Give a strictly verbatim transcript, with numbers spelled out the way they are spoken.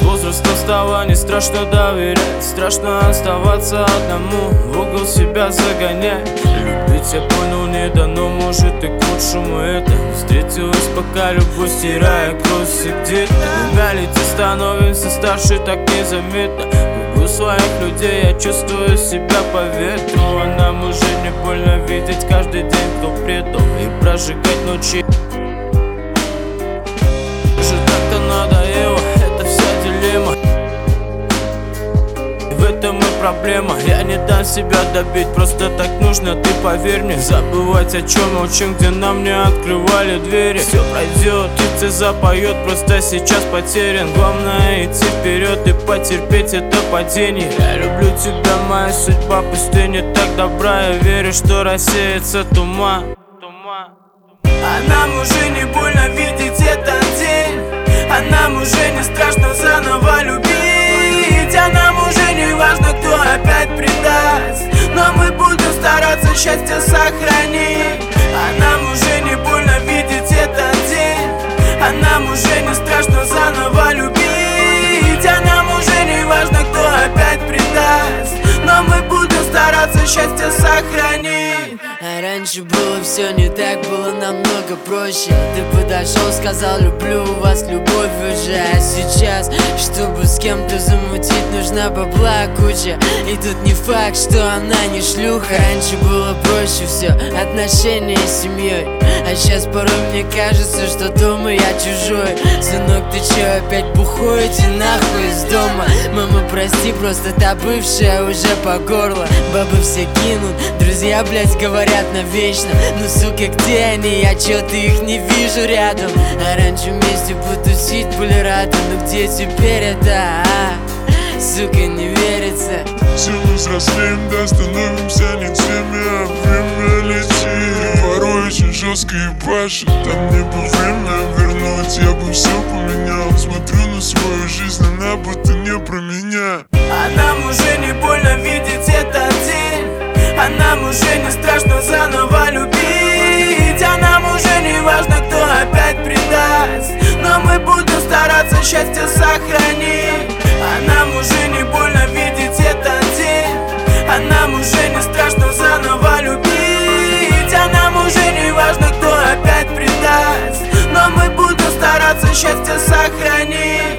С возрастом стало не страшно доверять, страшно оставаться одному, в угол себя загонять. Любить я понял не дано, может и к лучшему это. Встретилась пока любовь, стирая кровь где-то. Двумя летит, становимся старше так незаметно. У своих людей я чувствую себя по ветру, а нам уже не больно видеть каждый день, кто предал, и прожигать ночи. Уже так-то надоело, это вся дилемма, и в этом и проблема. Я не дам себя добить, просто так нужно, ты поверь мне. Забывать о чем молчим, где нам не открывали двери. Все пройдет, птица запоет, просто сейчас потерян. Главное идти вперед и потерпеть это падение. Я люблю тебя, моя судьба, пусть ты не так добра. Я верю, что рассеется туман. А нам уже не больно видеть этот день, а нам уже не страшно заново любить, а нам уже не важно, кто опять предаст, но мы будем стараться счастье сохранить. А нам уже не больно видеть этот день, а нам уже не страшно заново любить, а нам уже не важно, кто опять предаст, но мы будем стараться счастье сохранить. А раньше было все не так, было намного проще. Ты подошел, сказал люблю вас, любовь уже. А сейчас, чтобы с кем-то замутить, нужна бабла куча. И тут не факт, что она не шлюха. Раньше было проще все, отношения с семьей. А сейчас порой мне кажется, что дома я чужой. Сынок, ты че опять бухой? Иди нахуй из дома. Мама, прости, просто та бывшая уже по горло. Бабы все кинут, друзья, блять, говорят навечно. Ну, сука, где они? Я чё-то их не вижу рядом. А раньше вместе потусить были рады. Но где теперь это, а? Сука, не верится. Все мы взрослеем, да становимся не теми, а время летит. Порой очень жестко ебашит, там мне бы время вернуть, я бы все поменял. Смотрю на свою жизнь, она будто не про меня. А нам уже не больно видеть этот день, а нам уже не страшно заново любить, а нам уже не важно, кто опять предаст, но мы будем стараться счастье сохранить. А нам уже не больно видеть этот день, а нам уже не страшно заново любить, а нам уже не важно, кто опять предаст, но мы будем стараться счастье сохранить.